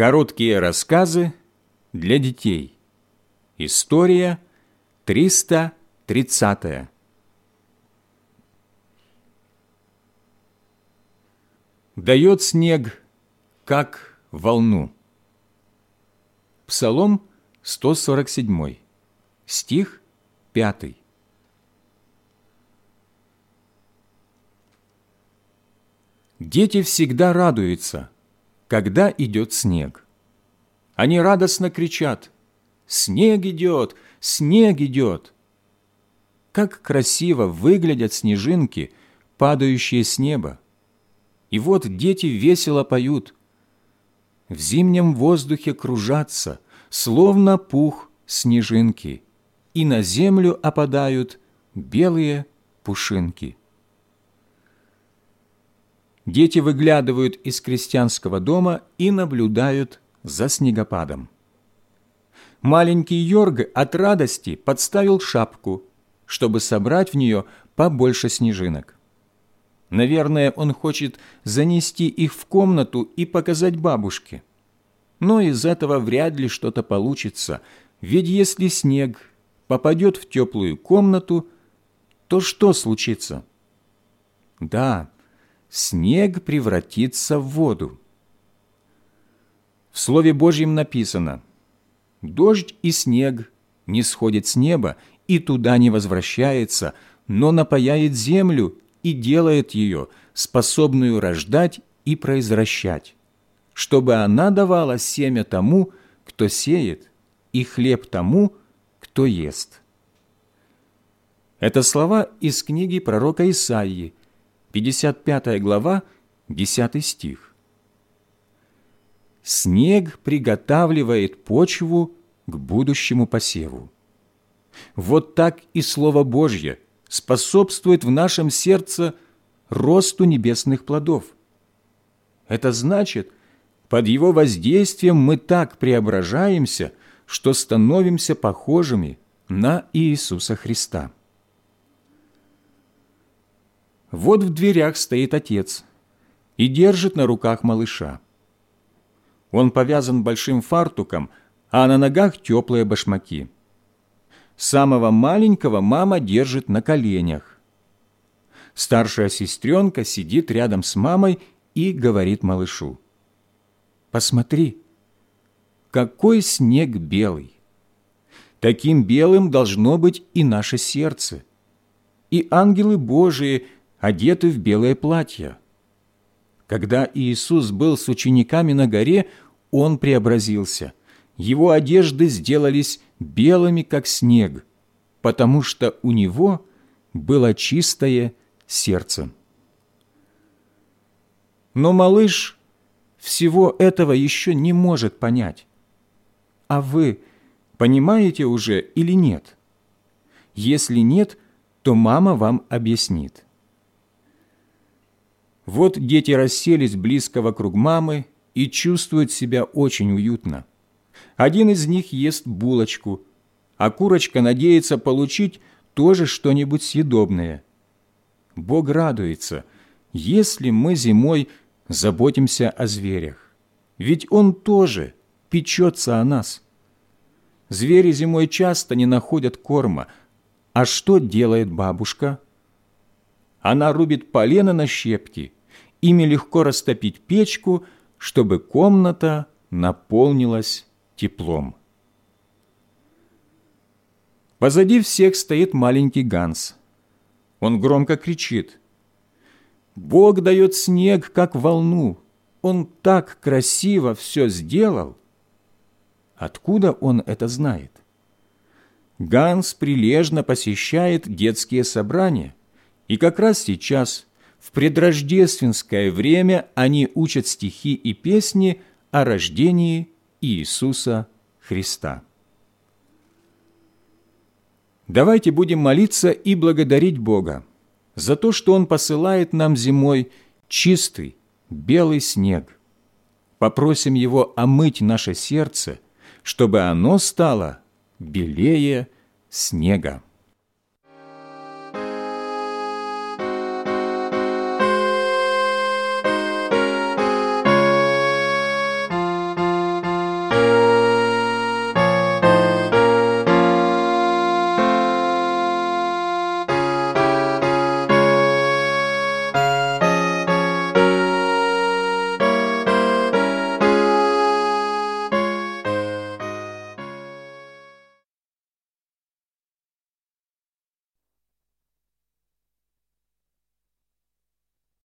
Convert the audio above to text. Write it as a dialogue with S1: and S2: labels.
S1: Короткие рассказы для детей. История 330. Дает снег, как волну. Псалом 147, стих 5. Дети всегда радуются, когда идет снег. Они радостно кричат: «Снег идет! Снег идет!» Как красиво выглядят снежинки, падающие с неба. И вот дети весело поют. В зимнем воздухе кружатся, словно пух, снежинки, и на землю опадают белые пушинки. Дети выглядывают из крестьянского дома и наблюдают за снегопадом. Маленький Йорг от радости подставил шапку, чтобы собрать в нее побольше снежинок. Наверное, он хочет занести их в комнату и показать бабушке. Но из этого вряд ли что-то получится, ведь если снег попадет в теплую комнату, то что случится? Да, снег превратится в воду. В Слове Божьем написано: «Дождь и снег не сходят с неба и туда не возвращается, но напояет землю и делает ее способную рождать и произращать, чтобы она давала семя тому, кто сеет, и хлеб тому, кто ест». Это слова из книги пророка Исаии, 55 глава, 10 стих. Снег приготавливает почву к будущему посеву. Вот так и Слово Божье способствует в нашем сердце росту небесных плодов. Это значит, под его воздействием мы так преображаемся, что становимся похожими на Иисуса Христа. Вот в дверях стоит отец и держит на руках малыша. Он повязан большим фартуком, а на ногах теплые башмаки. Самого маленького мама держит на коленях. Старшая сестренка сидит рядом с мамой и говорит малышу: «Посмотри, какой снег белый! Таким белым должно быть и наше сердце, и ангелы Божии одеты в белое платье». Когда Иисус был с учениками на горе, Он преобразился. Его одежды сделались белыми, как снег, потому что у Него было чистое сердце. Но малыш всего этого еще не может понять. А вы понимаете уже или нет? Если нет, то мама вам объяснит. Вот дети расселись близко вокруг мамы и чувствуют себя очень уютно. Один из них ест булочку, а курочка надеется получить тоже что-нибудь съедобное. Бог радуется, если мы зимой заботимся о зверях, ведь Он тоже печется о нас. Звери зимой часто не находят корма, а что делает бабушка? Она рубит полено на щепки, ими легко растопить печку, чтобы комната наполнилась теплом. Позади всех стоит маленький Ганс. Он громко кричит: «Бог дает снег, как волну! Он так красиво все сделал!» Откуда он это знает? Ганс прилежно посещает детские собрания, и как раз сейчас, в предрождественское время, они учат стихи и песни о рождении Иисуса Христа. Давайте будем молиться и благодарить Бога за то, что Он посылает нам зимой чистый, белый снег. Попросим Его омыть наше сердце, чтобы оно стало белее снега.